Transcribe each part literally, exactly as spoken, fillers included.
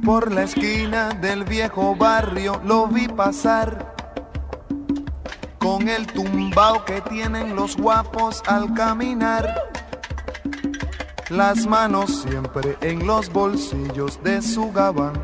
Por la esquina del viejo barrio lo vi pasar, con el tumbao que tienen los guapos al caminar, las manos siempre en los bolsillos de su gabán,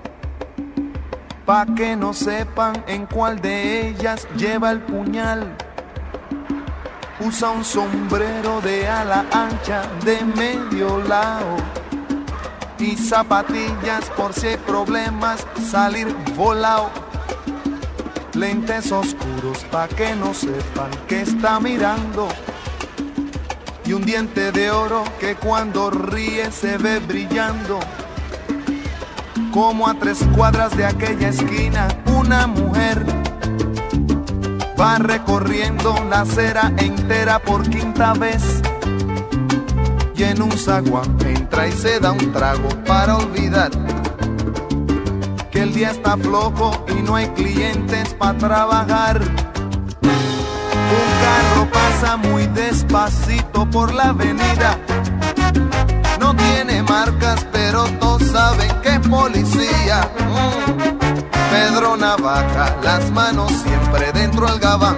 pa' que no sepan en cuál de ellas lleva el puñal. Usa un sombrero de ala ancha de medio lado y zapatillas por si hay problemas salir volado. Lentes oscuros pa' que no sepan que está mirando, y un diente de oro que cuando ríe se ve brillando. Como a tres cuadras de aquella esquina una mujer va recorriendo la acera entera por quinta vez, y en un zaguán entra y se da un trago para olvidar que el día está flojo y no hay clientes para trabajar. Un carro pasa muy despacito por la avenida, no tiene marcas pero todos saben que es policía. mm. Pedro Navaja, las manos siempre dentro del gabán,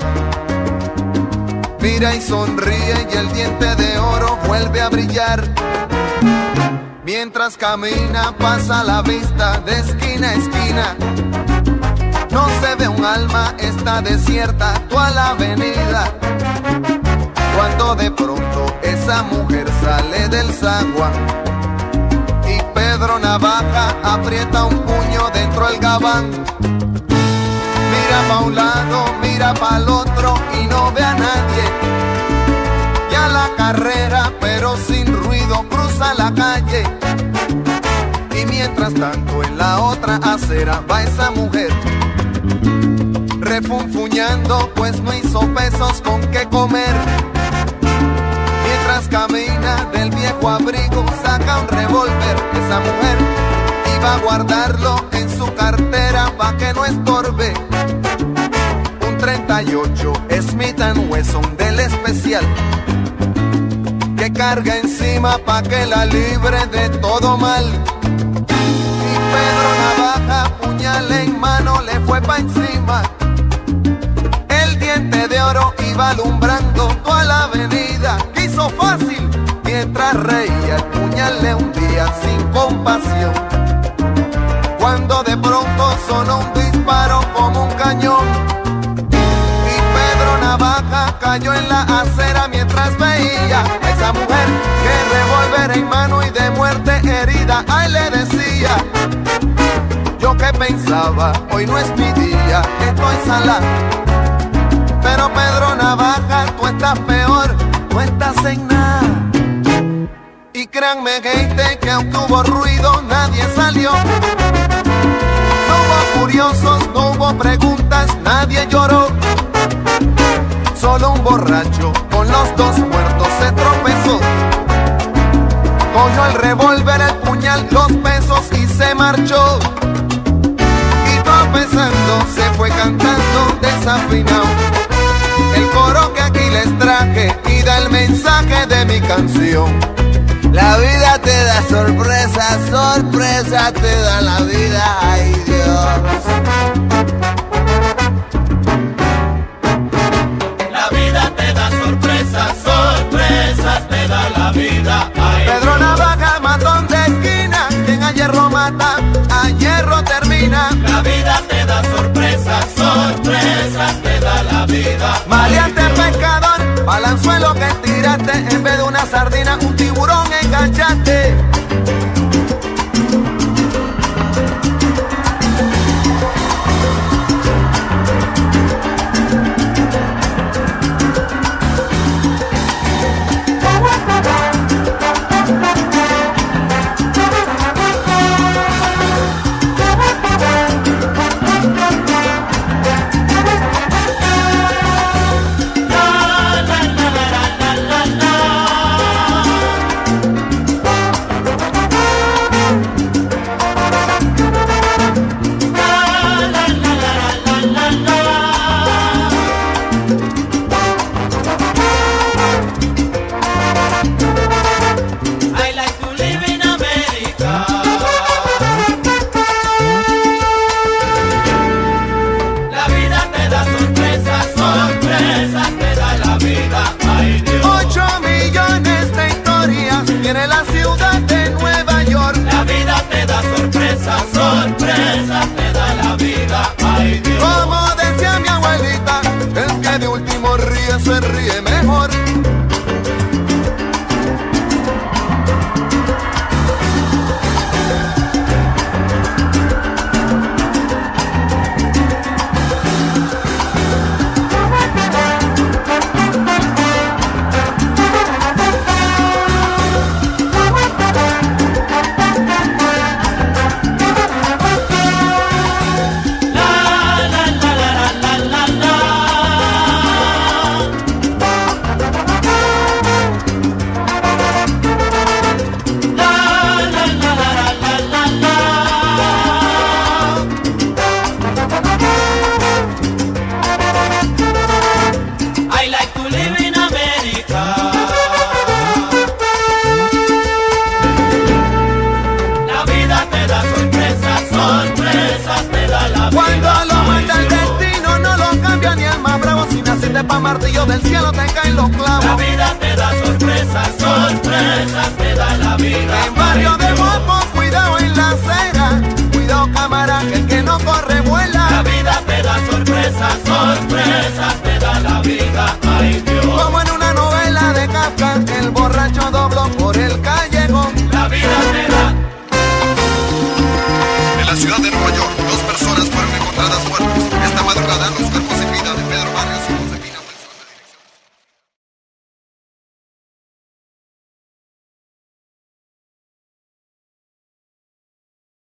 mira y sonríe y el diente de oro vuelve a brillar. Mientras camina pasa la vista de esquina a esquina, no se ve un alma, está desierta toda la avenida. Cuando de pronto esa mujer sale del zaguán y Pedro Navaja aprieta un puño dentro del gabán. Mira pa' un lado, mira pa' el otro y no ve a nadie. Ya la carrera, pero sin ruido, cruza la calle. Y mientras tanto en la otra acera va esa mujer refunfuñando, pues no hizo pesos con qué comer. Mientras camina del viejo abrigo saca un revólver. Esa mujer iba a guardarlo en su cartera pa' que no estorbe. Un treinta y ocho Smith and Wesson del especial que carga encima pa' que la libre de todo mal. Y Pedro Navaja, puñal en mano, le fue pa' encima. El diente de oro iba alumbrando toda la avenida. Quiso fácil, mientras reía el puñal le hundía sin compasión. Cuando de pronto sonó un disparo como un cañón y Pedro Navaja cayó en la acera mientras veía a esa mujer que revólver en mano y de muerte herida. Ay, le decía, yo que pensaba, hoy no es mi día, estoy salado. Pero Pedro Navaja, tú estás peor, tú estás en nada. Y créanme, gente, que aunque hubo ruido, nadie salió. No hubo curiosos, no hubo preguntas, nadie lloró. Solo un borracho con los dos muertos se tropezó. Cogió el revólver, el puñal, los pesos y se marchó. Y tropezando se fue cantando desafinado el coro que aquí les traje y da el mensaje de mi canción. La vida te da sorpresa, sorpresa te da la vida, ay Dios. La vida te da sorpresas, sorpresas te da la vida, ay Pedro Dios. Navaja, matón de esquina, quien a hierro mata, a hierro termina. La vida te da sorpresas, sorpresas te da la vida. Maleante pescador, balanzuelo que tiraste, en vez de una sardina, un tiburón enganchaste. martillo del cielo te caen los clavos. La vida te da sorpresas, sorpresas te da la vida. En barrio de Guapo, cuidado en la acera, cuidado cámara, que el que no corre vuela. La vida te da sorpresas, sorpresas te da la vida, ay Dios. Como en una novela de Kafka, el borracho dobló por el callejón. La vida te da. En la ciudad de